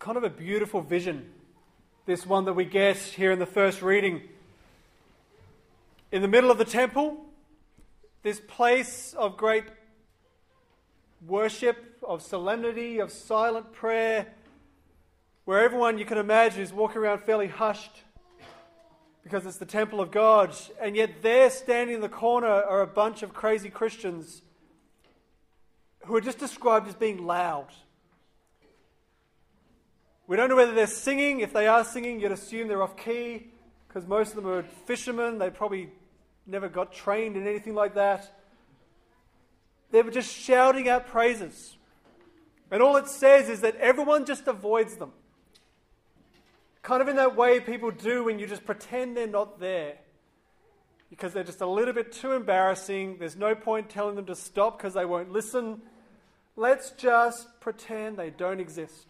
kind of a beautiful vision, this one that we get here in the first reading. In the middle of the temple, this place of great worship, of solemnity, of silent prayer, where everyone you can imagine is walking around fairly hushed because it's the temple of God, and yet there standing in the corner are a bunch of crazy Christians who are just described as being loud. We don't know whether they're singing. If they are singing, you'd assume they're off key, because most of them are fishermen. They probably never got trained in anything like that. They were just shouting out praises. And all it says is that everyone just avoids them. Kind of in that way people do when you just pretend they're not there, because they're just a little bit too embarrassing. There's no point telling them to stop because they won't listen. Let's just pretend they don't exist.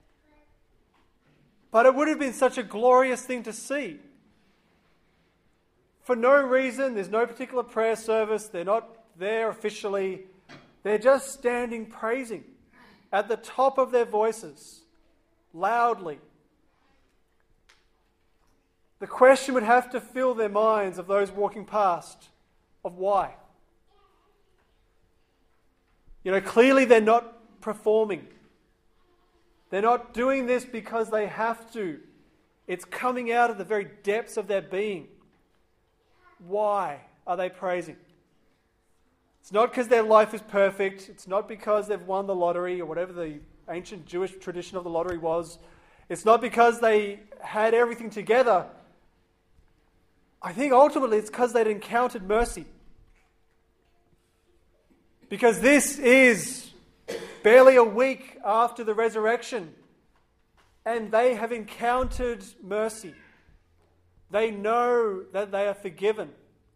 But it would have been such a glorious thing to see. For no reason, there's no particular prayer service, they're not there officially. They're just standing praising at the top of their voices, loudly. The question would have to fill their minds of those walking past of why. Clearly they're not performing. They're not doing this because they have to. It's coming out of the very depths of their being. Why are they praising? It's not because their life is perfect. It's not because they've won the lottery or whatever the ancient Jewish tradition of the lottery was. It's not because they had everything together. I think ultimately it's because they'd encountered mercy. Because this is barely a week after the resurrection, and they have encountered mercy. They know that they are forgiven.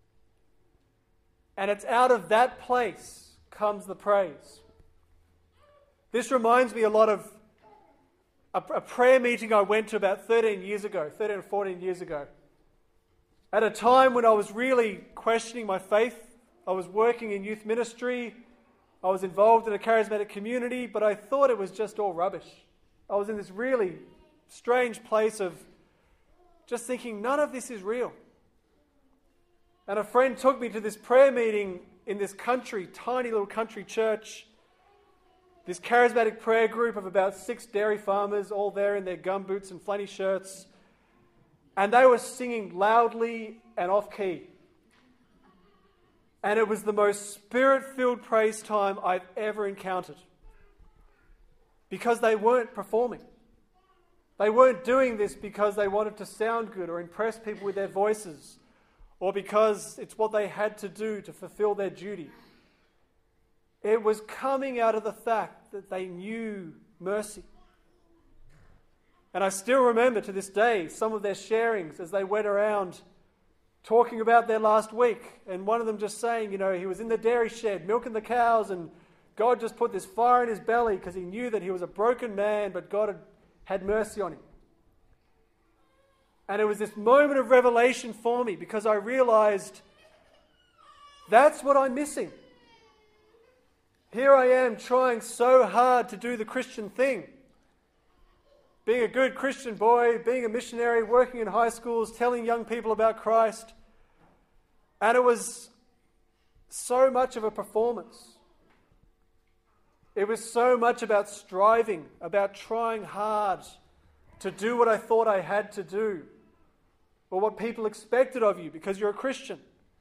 And it's out of that place comes the praise. This reminds me a lot of a prayer meeting I went to about 13 or 14 years ago. At a time when I was really questioning my faith. I was working in youth ministry. I was involved in a charismatic community, but I thought it was just all rubbish. I was in this really strange place of just thinking none of this is real. And a friend took me to this prayer meeting in this country, tiny little country church, this charismatic prayer group of about 6 dairy farmers, all there in their gumboots and flanny shirts. And they were singing loudly and off-key. And it was the most spirit-filled praise time I've ever encountered. Because they weren't performing. They weren't doing this because they wanted to sound good or impress people with their voices, or because it's what they had to do to fulfill their duty. It was coming out of the fact that they knew mercy. And I still remember to this day some of their sharings as they went around talking about their last week. And one of them just saying, he was in the dairy shed milking the cows, and God just put this fire in his belly because he knew that he was a broken man, but God had mercy on him. And it was this moment of revelation for me, because I realized that's what I'm missing. Here I am trying so hard to do the Christian thing. Being a good Christian boy, being a missionary, working in high schools, telling young people about Christ. And it was so much of a performance. It was so much about striving, about trying hard to do what I thought I had to do, or what people expected of you because you're a Christian.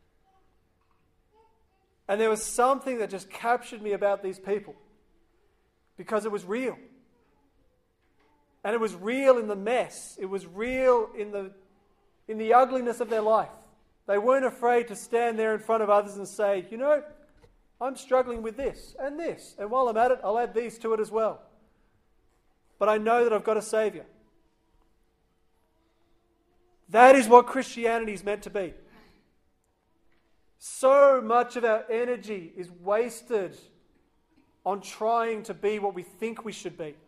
And there was something that just captured me about these people, because it was real. And it was real in the mess. It was real in the ugliness of their life. They weren't afraid to stand there in front of others and say, I'm struggling with this, and while I'm at it, I'll add these to it as well. But I know that I've got a Saviour. That is what Christianity is meant to be. So much of our energy is wasted on trying to be what we think we should be.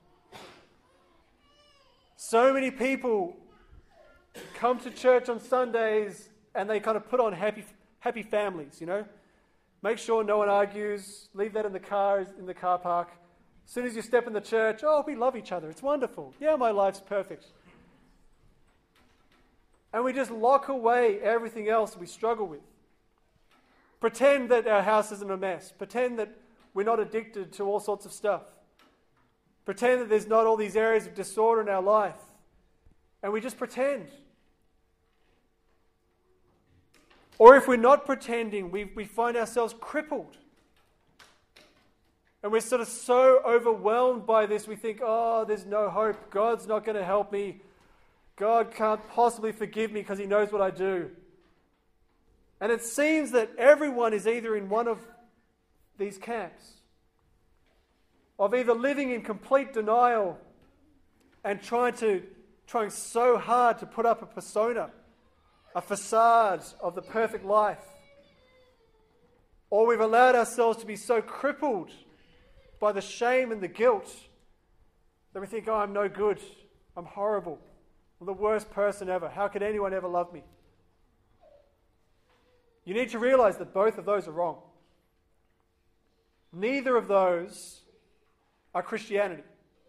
So many people come to church on Sundays and they kind of put on happy families, Make sure no one argues, leave that in the car park. As soon as you step in the church, oh, we love each other. It's wonderful. Yeah, my life's perfect. And we just lock away everything else we struggle with. Pretend that our house isn't a mess. Pretend that we're not addicted to all sorts of stuff. Pretend that there's not all these areas of disorder in our life. And we just pretend. Or if we're not pretending, we find ourselves crippled. And we're sort of so overwhelmed by this, we think, oh, there's no hope. God's not going to help me. God can't possibly forgive me because he knows what I do. And it seems that everyone is either in one of these camps of either living in complete denial and trying so hard to put up a persona, a facade of the perfect life, or we've allowed ourselves to be so crippled by the shame and the guilt that we think, oh, I'm no good, I'm horrible, I'm the worst person ever, how could anyone ever love me? You need to realize that both of those are wrong. Neither of those are Christianity.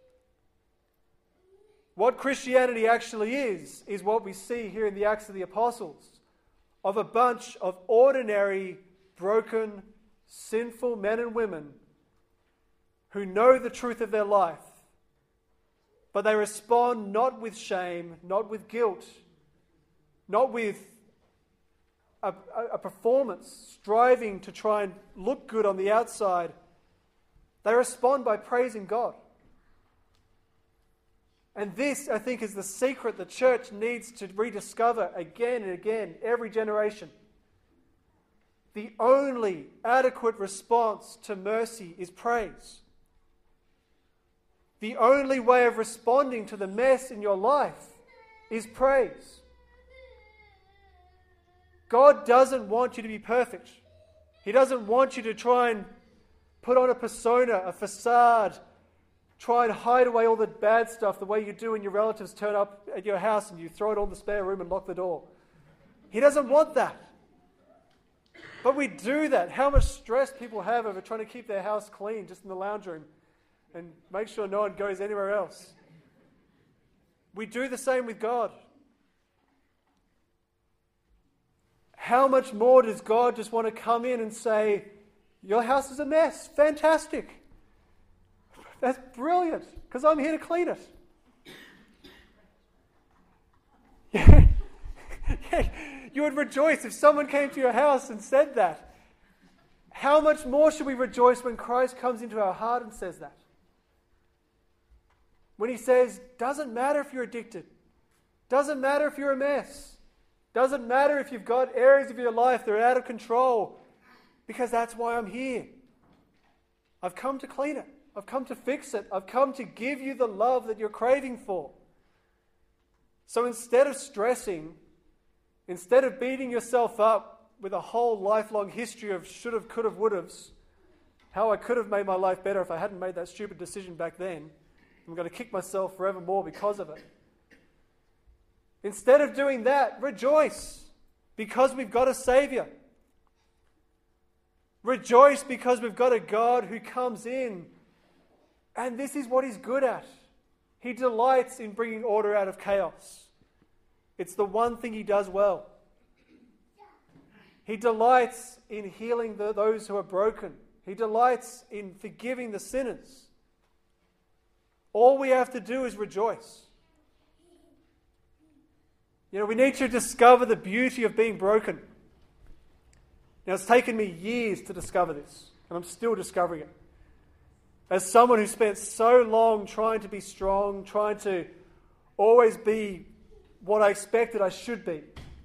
What Christianity actually is what we see here in the Acts of the Apostles, of a bunch of ordinary, broken, sinful men and women who know the truth of their life, but they respond not with shame, not with guilt, not with a performance, striving to try and look good on the outside. They respond by praising God. And this, I think, is the secret the church needs to rediscover again and again, every generation. The only adequate response to mercy is praise. The only way of responding to the mess in your life is praise. God doesn't want you to be perfect. He doesn't want you to try and put on a persona, a facade, try and hide away all the bad stuff the way you do when your relatives turn up at your house and you throw it all in the spare room and lock the door. He doesn't want that. But we do that. How much stress people have over trying to keep their house clean just in the lounge room and make sure no one goes anywhere else. We do the same with God. How much more does God just want to come in and say, your house is a mess. Fantastic. That's brilliant, because I'm here to clean it. Yeah, you would rejoice if someone came to your house and said that. How much more should we rejoice when Christ comes into our heart and says that? When he says, doesn't matter if you're addicted. Doesn't matter if you're a mess. Doesn't matter if you've got areas of your life that are out of control. Because that's why I'm here. I've come to clean it. I've come to fix it. I've come to give you the love that you're craving for. So instead of stressing, instead of beating yourself up with a whole lifelong history of should've, could've, would've's, how I could have made my life better if I hadn't made that stupid decision back then, I'm going to kick myself forevermore because of it. Instead of doing that, rejoice because we've got a Savior. Rejoice because we've got a God who comes in, and this is what he's good at. He delights in bringing order out of chaos. It's the one thing he does well. He delights in healing those who are broken. He delights in forgiving the sinners. All we have to do is rejoice. You know, we need to discover the beauty of being broken. Now, it's taken me years to discover this, and I'm still discovering it. As someone who spent so long trying to be strong, trying to always be what I expected I should be.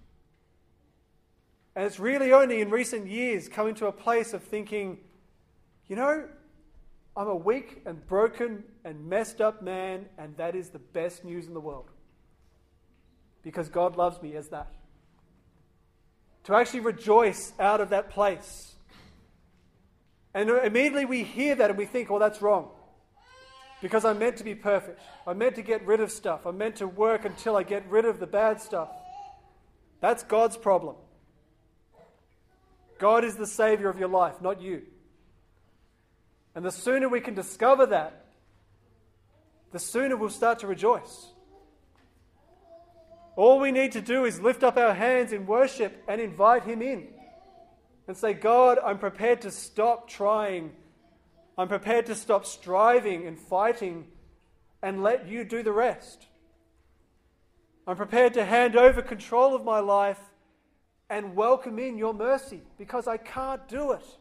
And it's really only in recent years coming to a place of thinking, you know, I'm a weak and broken and messed up man, and that is the best news in the world. Because God loves me as that. To actually rejoice out of that place. And immediately we hear that and we think, well, that's wrong. Because I'm meant to be perfect. I'm meant to get rid of stuff. I'm meant to work until I get rid of the bad stuff. That's God's problem. God is the Savior of your life, not you. And the sooner we can discover that, the sooner we'll start to rejoice. All we need to do is lift up our hands in worship and invite him in and say, God, I'm prepared to stop trying. I'm prepared to stop striving and fighting and let you do the rest. I'm prepared to hand over control of my life and welcome in your mercy because I can't do it.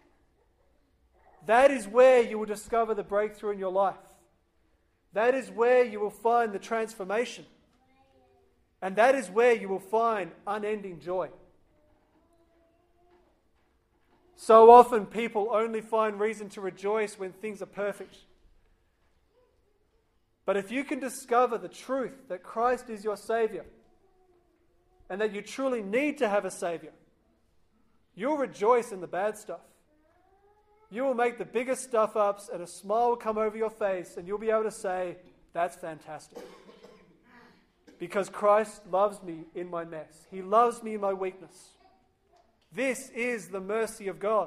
That is where you will discover the breakthrough in your life. That is where you will find the transformation. And that is where you will find unending joy. So often people only find reason to rejoice when things are perfect. But if you can discover the truth that Christ is your Saviour and that you truly need to have a Saviour, you'll rejoice in the bad stuff. You will make the biggest stuff-ups and a smile will come over your face and you'll be able to say, that's fantastic. Because Christ loves me in my mess. He loves me in my weakness. This is the mercy of God.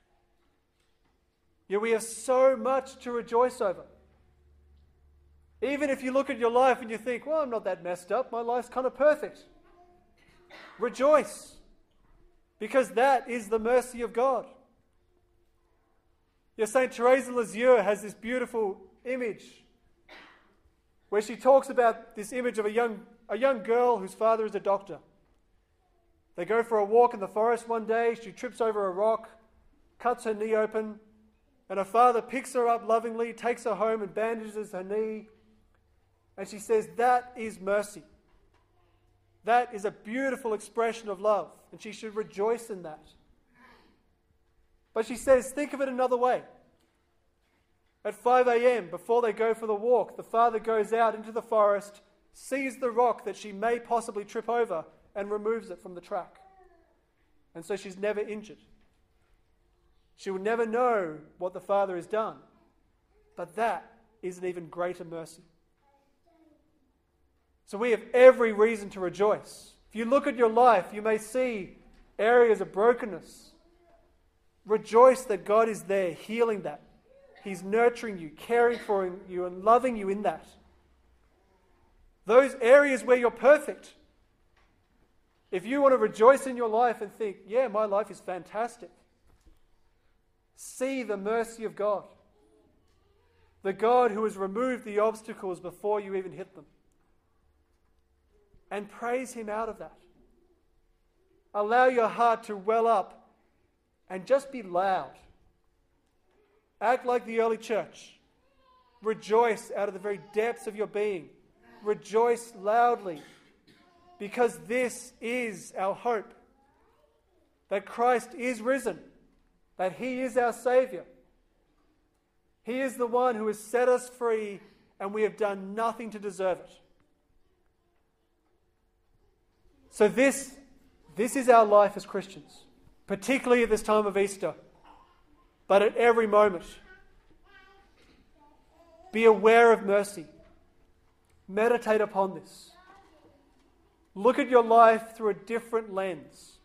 Yet we have so much to rejoice over. Even if you look at your life and you think, well, I'm not that messed up. My life's kind of perfect. Rejoice. Because that is the mercy of God. Yeah, St. Teresa of Lisieux has this beautiful image where she talks about this image of a young girl whose father is a doctor. They go for a walk in the forest one day. She trips over a rock, cuts her knee open, and her father picks her up lovingly, takes her home and bandages her knee. And she says, that is mercy. That is a beautiful expression of love, and she should rejoice in that. But she says, think of it another way. At 5 a.m., before they go for the walk, the father goes out into the forest, sees the rock that she may possibly trip over, and removes it from the track. And so she's never injured. She will never know what the father has done. But that is an even greater mercy. So we have every reason to rejoice. If you look at your life, you may see areas of brokenness. Rejoice that God is there, healing that. He's nurturing you, caring for you, and loving you in that. Those areas where you're perfect. If you want to rejoice in your life and think, yeah, my life is fantastic, see the mercy of God. The God who has removed the obstacles before you even hit them. And praise him out of that. Allow your heart to well up and just be loud. Act like the early church. Rejoice out of the very depths of your being. Rejoice loudly. Because this is our hope. That Christ is risen. That he is our Saviour. He is the one who has set us free, and we have done nothing to deserve it. So this is our life as Christians, particularly at this time of Easter, but at every moment. Be aware of mercy. Meditate upon this. Look at your life through a different lens.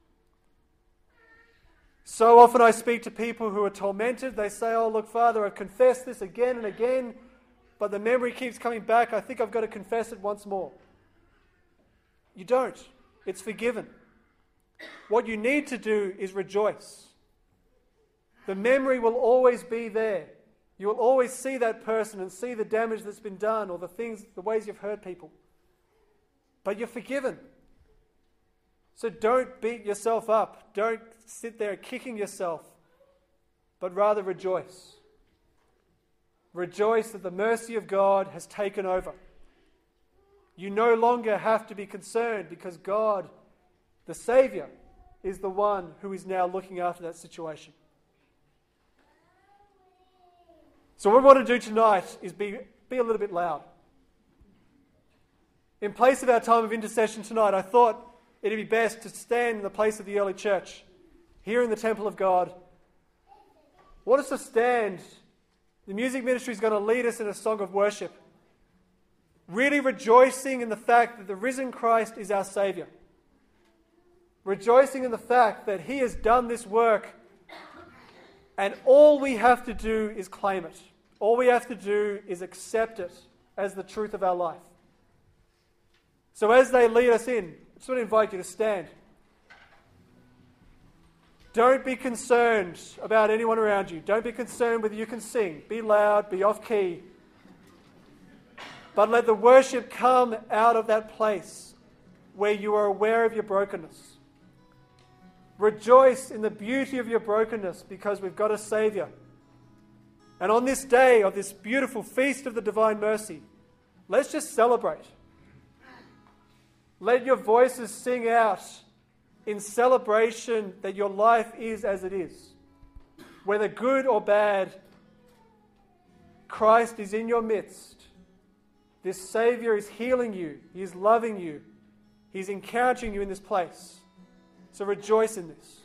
So often I speak to people who are tormented. They say, oh, look, Father, I've confessed this again and again, but the memory keeps coming back. I think I've got to confess it once more. You don't. It's forgiven. What you need to do is rejoice. The memory will always be there. You will always see that person and see the damage that's been done or the ways you've hurt people. But you're forgiven. So don't beat yourself up. Don't sit there kicking yourself, but rather rejoice. Rejoice that the mercy of God has taken over. You no longer have to be concerned because God, the Saviour, is the one who is now looking after that situation. So what we want to do tonight is be a little bit loud. In place of our time of intercession tonight, I thought it'd be best to stand in the place of the early church, here in the temple of God. I want us to stand. The music ministry is going to lead us in a song of worship. Really rejoicing in the fact that the risen Christ is our Saviour. Rejoicing in the fact that he has done this work and all we have to do is claim it. All we have to do is accept it as the truth of our life. So as they lead us in, I just want to invite you to stand. Don't be concerned about anyone around you. Don't be concerned whether you can sing. Be loud, be off key. But let the worship come out of that place where you are aware of your brokenness. Rejoice in the beauty of your brokenness because we've got a Saviour. And on this day of this beautiful feast of the divine mercy, let's just celebrate. Let your voices sing out in celebration that your life is as it is. Whether good or bad, Christ is in your midst. This Saviour is healing you. He is loving you. He's encountering you in this place. So rejoice in this.